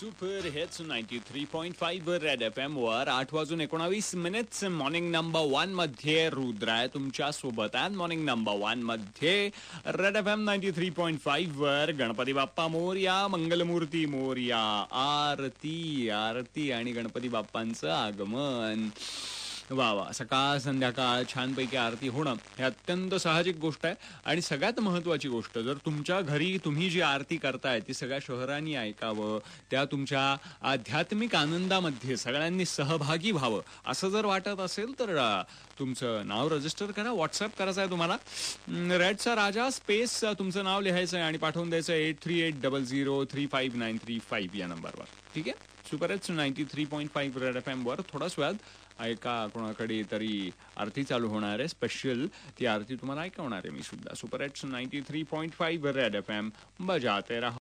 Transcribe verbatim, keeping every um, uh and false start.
Super hits ninety three point five red F M वर आठ वाजून एकोणावीस मिनिट्स मॉर्निंग नंबर वन मध्ये रुद्र आहे तुमच्या सोबत आहे. मॉर्निंग नंबर वन मध्ये red F M ninety three point five वर गणपती बाप्पा मोरया, मंगलमूर्ती मोरया, आरती आरती आणि गणपती बाप्पांचं आगमन. वा वा, सकाळ संध्याकाळ छानपैकी आरती होणं हे अत्यंत साहजिक गोष्ट आहे. आणि सगळ्यात महत्त्वाची गोष्ट, जर तुमच्या घरी तुम्ही जी आरती करताय ती सगळ्या शहरांनी ऐकावं, त्या तुमच्या आध्यात्मिक आनंदामध्ये सगळ्यांनी सहभागी व्हावं असं जर वाटत असेल तर तुमचं नाव रजिस्टर करा. व्हॉट्सअप करायचं आहे तुम्हाला, रेडचा राजा स्पेस तुमचं नाव लिहायचं आहे आणि पाठवून द्यायचं eight three eight double zero three five nine three five या नंबरवर. ठीक आहे. Super H ninety three point five red F M वर थोडाच वेळात ऐका कोणाकडे तरी आरती चालू होणार आहे स्पेशल. ती आरती तुम्हाला ऐकवणार आहे मी सुद्धा. Super H ninety three point five red F M बजाते रहा.